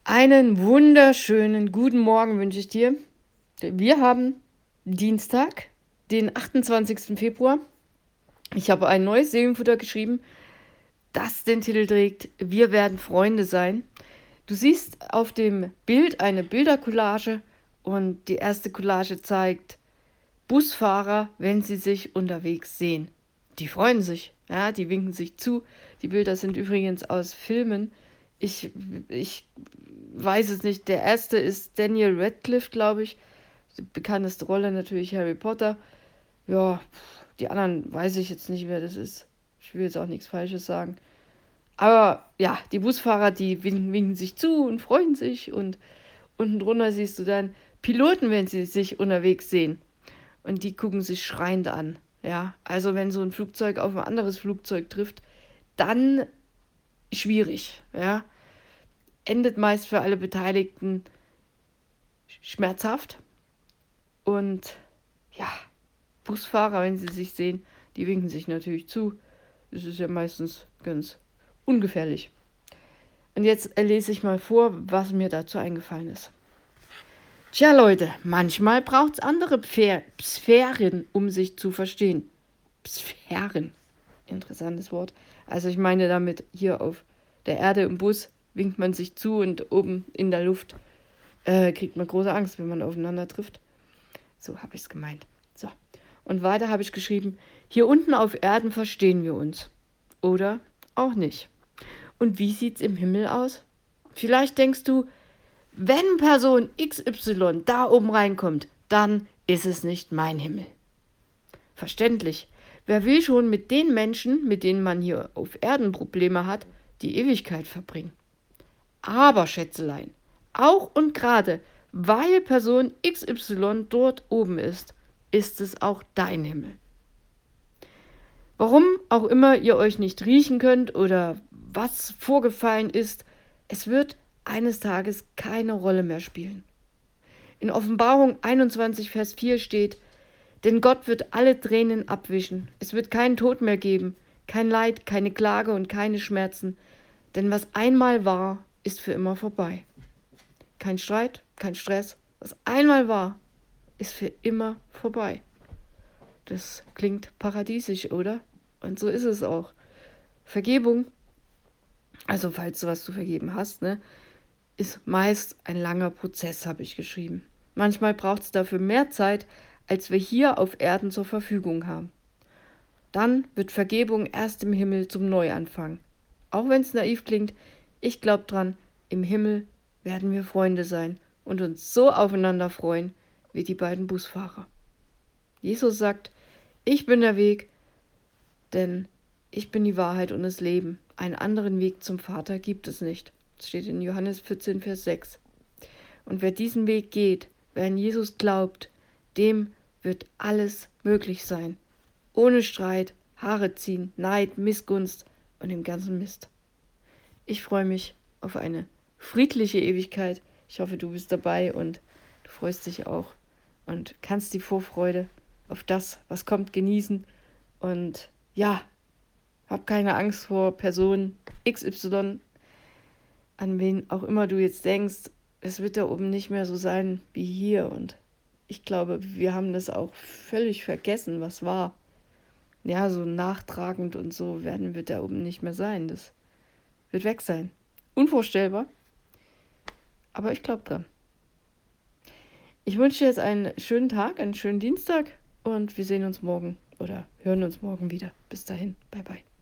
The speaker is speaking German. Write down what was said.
Einen wunderschönen guten Morgen wünsche ich dir. Wir haben Dienstag, den 28. Februar. Ich habe ein neues Seelenfutter geschrieben, das den Titel trägt: Wir werden Freunde sein. Du siehst auf dem Bild eine Bildercollage und die erste Collage zeigt Busfahrer, wenn sie sich unterwegs sehen. Die freuen sich, ja, die winken sich zu. Die Bilder sind übrigens aus Filmen. Ich weiß es nicht. Der erste ist Daniel Radcliffe, glaube ich. Die bekannteste Rolle natürlich Harry Potter. Ja, die anderen weiß ich jetzt nicht, wer das ist. Ich will jetzt auch nichts Falsches sagen. Aber ja, die Busfahrer, die winken sich zu und freuen sich. Und unten drunter siehst du dann Piloten, wenn sie sich unterwegs sehen. Und die gucken sich schreiend an. Ja, also wenn so ein Flugzeug auf ein anderes Flugzeug trifft, dann schwierig. Ja, endet meist für alle Beteiligten schmerzhaft. Und ja, Busfahrer, wenn sie sich sehen, die winken sich natürlich zu. Das ist ja meistens ganz ungefährlich. Und jetzt lese ich mal vor, was mir dazu eingefallen ist. Tja, Leute, manchmal braucht es andere Sphären, um sich zu verstehen. Sphären, interessantes Wort. Also ich meine damit, hier auf der Erde im Bus winkt man sich zu und oben in der Luft kriegt man große Angst, wenn man aufeinander trifft. So habe ich es gemeint. So. Und weiter habe ich geschrieben: Hier unten auf Erden verstehen wir uns. Oder auch nicht. Und wie sieht's im Himmel aus? Vielleicht denkst du, wenn Person XY da oben reinkommt, dann ist es nicht mein Himmel. Verständlich. Wer will schon mit den Menschen, mit denen man hier auf Erden Probleme hat, die Ewigkeit verbringen? Aber, Schätzelein, auch und gerade, weil Person XY dort oben ist es auch dein Himmel. Warum auch immer ihr euch nicht riechen könnt oder was vorgefallen ist, es wird eines Tages keine Rolle mehr spielen. In Offenbarung 21, Vers 4 steht: Denn Gott wird alle Tränen abwischen. Es wird keinen Tod mehr geben, kein Leid, keine Klage und keine Schmerzen. Denn was einmal war, ist für immer vorbei. Kein Streit, kein Stress. Was einmal war, ist für immer vorbei. Das klingt paradiesisch, oder? Und so ist es auch. Vergebung, also falls du was zu vergeben hast, ne, ist meist ein langer Prozess, habe ich geschrieben. Manchmal braucht es dafür mehr Zeit, als wir hier auf Erden zur Verfügung haben. Dann wird Vergebung erst im Himmel zum Neuanfang. Auch wenn es naiv klingt, ich glaube dran, im Himmel werden wir Freunde sein und uns so aufeinander freuen wie die beiden Busfahrer. Jesus sagt: Ich bin der Weg, denn ich bin die Wahrheit und das Leben. Einen anderen Weg zum Vater gibt es nicht. Das steht in Johannes 14, Vers 6. Und wer diesen Weg geht, wer an Jesus glaubt, dem wird alles möglich sein. Ohne Streit, Haare ziehen, Neid, Missgunst und dem ganzen Mist. Ich freue mich auf eine friedliche Ewigkeit. Ich hoffe, du bist dabei und du freust dich auch und kannst die Vorfreude auf das, was kommt, genießen. Und ja, hab keine Angst vor Person XY, an wen auch immer du jetzt denkst. Es wird da oben nicht mehr so sein wie hier. Und ich glaube, wir haben das auch völlig vergessen, was war. Ja, so nachtragend und so werden wir da oben nicht mehr sein. Das wird weg sein. Unvorstellbar, aber ich glaube dran. Ich wünsche dir jetzt einen schönen Tag, einen schönen Dienstag und wir sehen uns morgen oder hören uns morgen wieder. Bis dahin, bye bye.